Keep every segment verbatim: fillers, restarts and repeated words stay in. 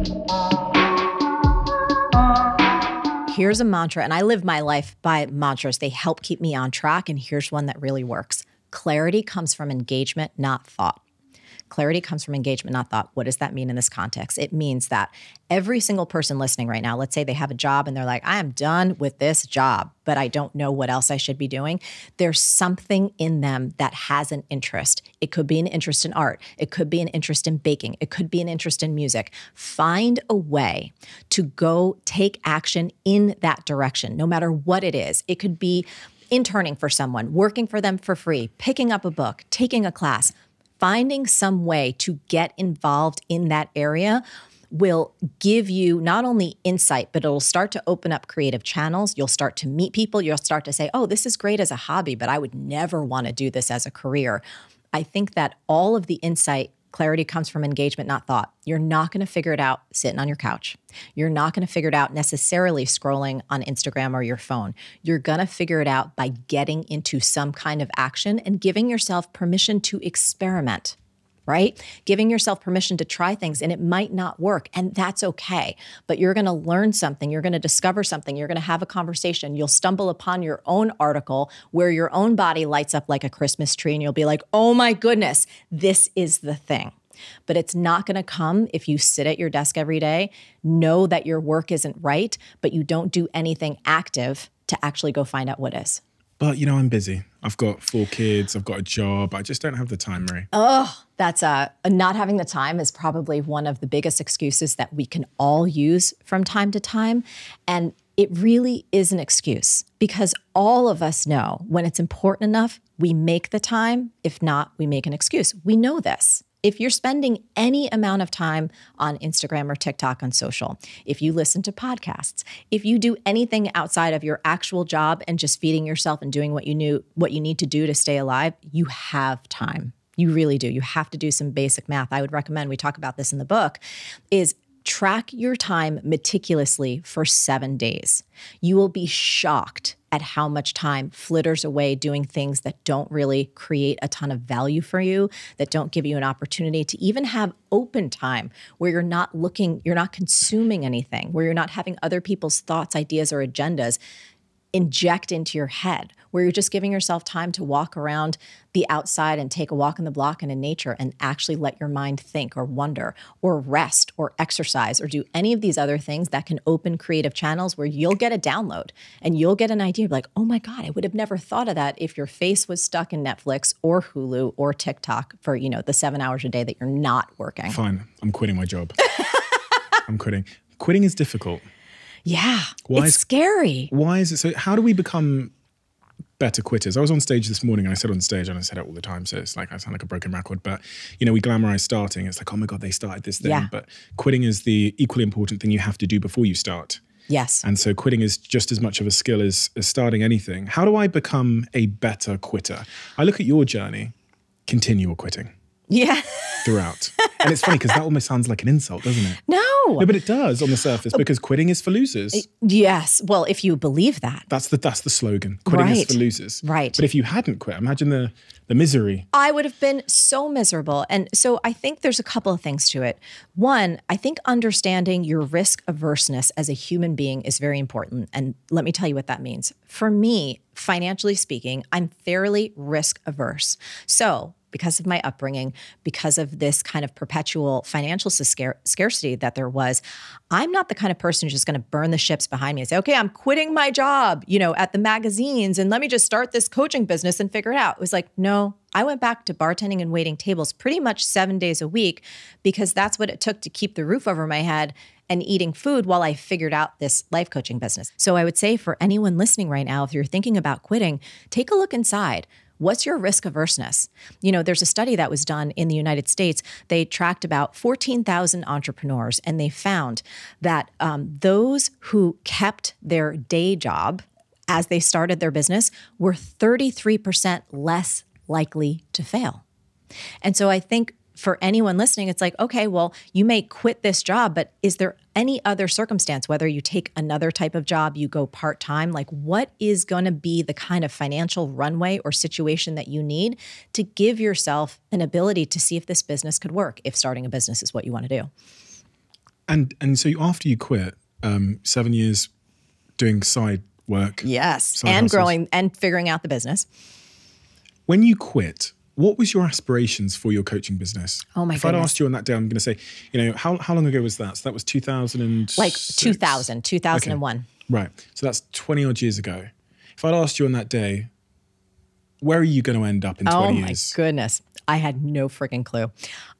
Here's a mantra, and I live my life by mantras. They help keep me on track, and here's one that really works. Clarity comes from engagement, not thought. Clarity comes from engagement, not thought. What does that mean in this context? It means that every single person listening right now, let's say they have a job and they're like, I am done with this job, but I don't know what else I should be doing. There's something in them that has an interest. It could be an interest in art. It could be an interest in baking. It could be an interest in music. Find a way to go take action in that direction, no matter what it is. It could be interning for someone, working for them for free, picking up a book, taking a class. Finding some way to get involved in that area will give you not only insight, but it'll start to open up creative channels. You'll start to meet people. You'll start to say, oh, this is great as a hobby, but I would never want to do this as a career. I think that all of the insight, clarity comes from engagement, not thought. You're not going to figure it out sitting on your couch. You're not going to figure it out necessarily scrolling on Instagram or your phone. You're going to figure it out by getting into some kind of action and giving yourself permission to experiment, right? Giving yourself permission to try things, and it might not work, and that's okay. But you're going to learn something. You're going to discover something. You're going to have a conversation. You'll stumble upon your own article where your own body lights up like a Christmas tree, and you'll be like, oh my goodness, this is the thing. But it's not going to come if you sit at your desk every day, know that your work isn't right, but you don't do anything active to actually go find out what is. But, you know, I'm busy. I've got four kids. I've got a job. I just don't have the time, Marie. Oh, that's uh, not having the time is probably one of the biggest excuses that we can all use from time to time. And it really is an excuse because all of us know when it's important enough, we make the time. If not, we make an excuse. We know this. If you're spending any amount of time on Instagram or TikTok on social, if you listen to podcasts, if you do anything outside of your actual job and just feeding yourself and doing what you knew, what you need to do to stay alive, you have time. You really do. You have to do some basic math. I would recommend, we talk about this in the book, is track your time meticulously for seven days. You will be shocked at how much time flitters away doing things that don't really create a ton of value for you, that don't give you an opportunity to even have open time where you're not looking, you're not consuming anything, where you're not having other people's thoughts, ideas, or agendas inject into your head, where you're just giving yourself time to walk around the outside and take a walk in the block and in nature and actually let your mind think or wonder or rest or exercise or do any of these other things that can open creative channels where you'll get a download and you'll get an idea of like, oh my God, I would have never thought of that if your face was stuck in Netflix or Hulu or TikTok for, you know, the seven hours a day that you're not working. Fine. I'm quitting my job. I'm quitting. Quitting is difficult. Yeah, why it's is, scary. Why is it so? How do we become better quitters? I was on stage this morning and I said on stage, and I said it all the time, so it's like I sound like a broken record, but you know, we glamorize starting. It's like, oh my God, they started this thing. Yeah. But quitting is the equally important thing you have to do before you start. Yes. And so quitting is just as much of a skill as, as starting anything. How do I become a better quitter? I look at your journey, continual quitting. Yeah. Throughout. And it's funny because that almost sounds like an insult, doesn't it? No. No, but it does on the surface because quitting is for losers. Yes. Well, if you believe that. That's the that's the slogan. Quitting right. is for losers. Right. But if you hadn't quit, imagine the the misery. I would have been so miserable. And so I think there's a couple of things to it. One, I think understanding your risk averseness as a human being is very important. And let me tell you what that means. For me, financially speaking, I'm fairly risk averse. So because of my upbringing, because of this kind of perpetual financial scar- scarcity that there was, I'm not the kind of person who's just going to burn the ships behind me and say, okay, I'm quitting my job, you know, at the magazines and let me just start this coaching business and figure it out. It was like, no, I went back to bartending and waiting tables pretty much seven days a week because that's what it took to keep the roof over my head and eating food while I figured out this life coaching business. So I would say for anyone listening right now, if you're thinking about quitting, take a look inside. What's your risk averseness? You know, there's a study that was done in the United States. They tracked about fourteen thousand entrepreneurs, and they found that um, those who kept their day job as they started their business were thirty-three percent less likely to fail. And so I think for anyone listening, it's like, okay, well, you may quit this job, but is there any other circumstance, whether you take another type of job, you go part-time, like what is going to be the kind of financial runway or situation that you need to give yourself an ability to see if this business could work, if starting a business is what you want to do? And and so after you quit, um, seven years doing side work. Yes. Side And hustles. growing and figuring out the business. When you quit, what was your aspirations for your coaching business? Oh my if goodness. I'd asked you on that day, I'm going to say, you know, how, how long ago was that? So that was two thousand and Like two thousand, two thousand one. Okay. Right. So that's twenty odd years ago. If I'd asked you on that day, where are you going to end up in twenty Oh my years? goodness. I had no freaking clue.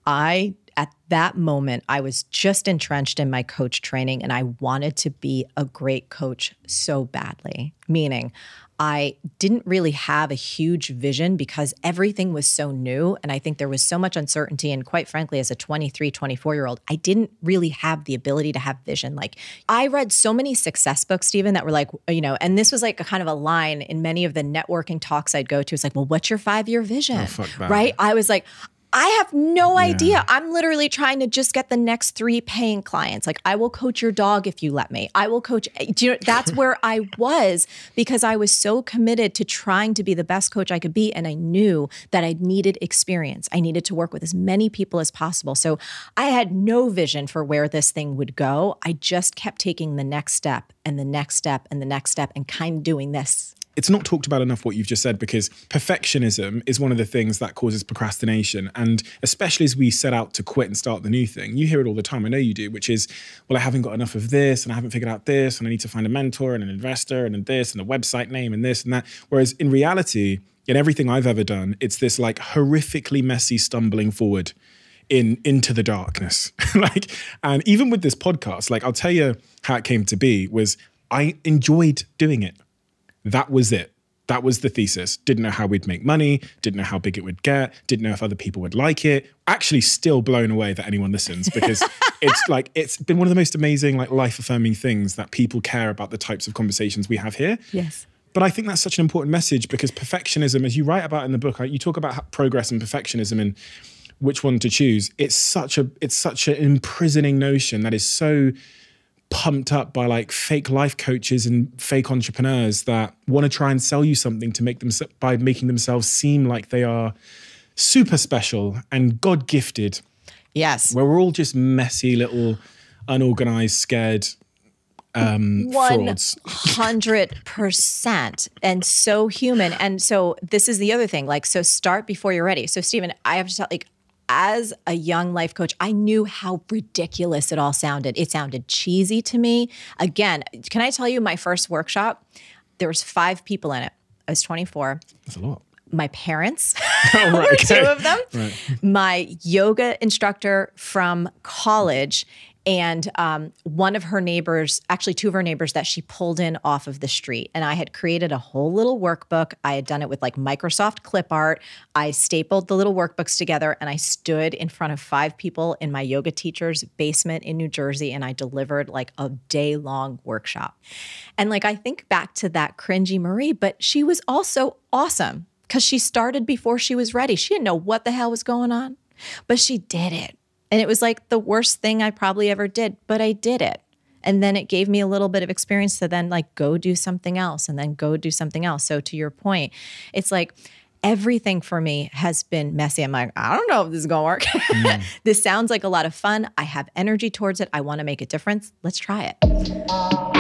I, at that moment, I was just entrenched in my coach training and I wanted to be a great coach so badly. Meaning, I didn't really have a huge vision because everything was so new. And I think there was so much uncertainty. And quite frankly, as a twenty-three, twenty-four year old, I didn't really have the ability to have vision. Like I read so many success books, Stephen, that were like, you know, and this was like a kind of a line in many of the networking talks I'd go to. It's like, well, what's your five-year vision? Oh, fuck that. Right? I was like, I have no idea. I'm literally trying to just get the next three paying clients. Like I will coach your dog if you let me. I will coach. Do you know, that's where I was because I was so committed to trying to be the best coach I could be. And I knew that I needed experience. I needed to work with as many people as possible. So I had no vision for where this thing would go. I just kept taking the next step and the next step and the next step and kind of doing this. It's not talked about enough what you've just said because perfectionism is one of the things that causes procrastination. And especially as we set out to quit and start the new thing, you hear it all the time. I know you do, which is, well, I haven't got enough of this and I haven't figured out this and I need to find a mentor and an investor and this and a website name and this and that. Whereas in reality, in everything I've ever done, it's this like horrifically messy stumbling forward in into the darkness. like, and even with this podcast, like I'll tell you how it came to be was I enjoyed doing it. That was it. That was the thesis. Didn't know how we'd make money. Didn't know how big it would get. Didn't know if other people would like it. Actually still blown away that anyone listens because it's like, it's been one of the most amazing, like life affirming things that people care about the types of conversations we have here. Yes. But I think that's such an important message because perfectionism, as you write about in the book, you talk about progress and perfectionism and which one to choose. It's such a, it's such an imprisoning notion that is so pumped up by like fake life coaches and fake entrepreneurs that want to try and sell you something to make them by making themselves seem like they are super special and God gifted. Yes. Where we're all just messy little unorganized, scared um, frauds. one hundred percent and so human. And so this is the other thing, like, so start before you're ready. So Stephen, I have to tell, like, as a young life coach, I knew how ridiculous it all sounded. It sounded cheesy to me. Again, can I tell you my first workshop? There was five people in it. I was twenty-four. That's a lot. My parents Oh, right, were okay. two of them. Right. My yoga instructor from college and um, one of her neighbors, actually two of her neighbors that she pulled in off of the street. And I had created a whole little workbook. I had done it with like Microsoft clip art. I stapled the little workbooks together and I stood in front of five people in my yoga teacher's basement in New Jersey and I delivered like a day-long workshop. And like I think back to that cringy Marie, but she was also awesome because she started before she was ready. She didn't know what the hell was going on, but she did it. And it was like the worst thing I probably ever did, but I did it. And then it gave me a little bit of experience to then like go do something else and then go do something else. So to your point, it's like everything for me has been messy. I'm like, I don't know if this is going to work. Mm. This sounds like a lot of fun. I have energy towards it. I want to make a difference. Let's try it.